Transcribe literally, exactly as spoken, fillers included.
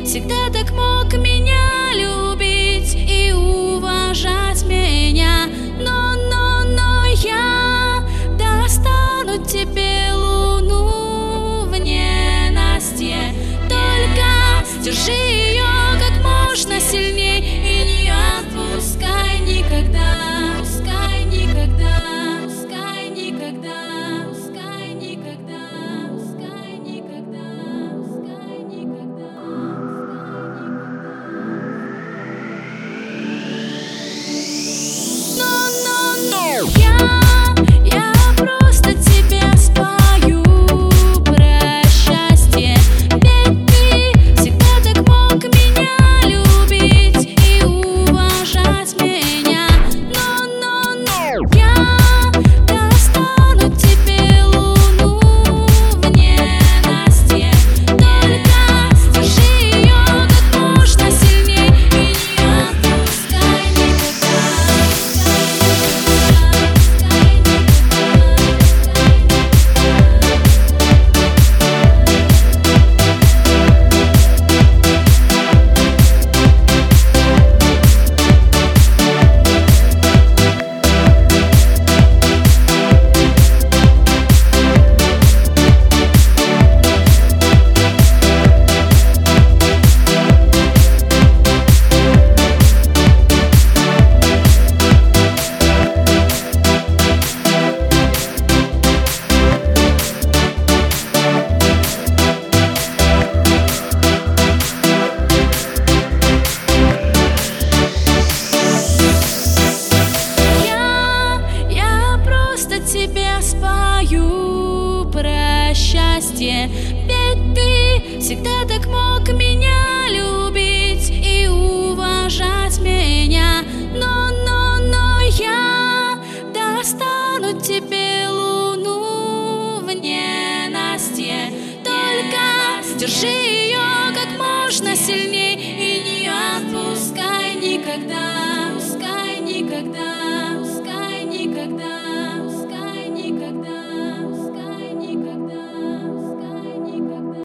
всегда так мог меня любить и уважать меня. Но, но, но я достану тебе луну в ненастье. Только держи ее как можно сильней и не отпускай никогда. Пускай никогда, пускай никогда, пускай никогда, пускай никогда, пускай никогда. Но, но, но я Я просто тебе спою про счастье. Ведь ты всегда так мог меня любить и уважать меня. Но, но, но я достану тебе луну в ненастье. Только держи ее как можно сильней и не отпускай никогда. Тебе спою про счастье. Ведь ты всегда так мог меня любить и уважать меня. Но, но, но я достану тебе луну в ненастье. Только держи ее как можно сильней и не отпускай никогда. Пускай никогда.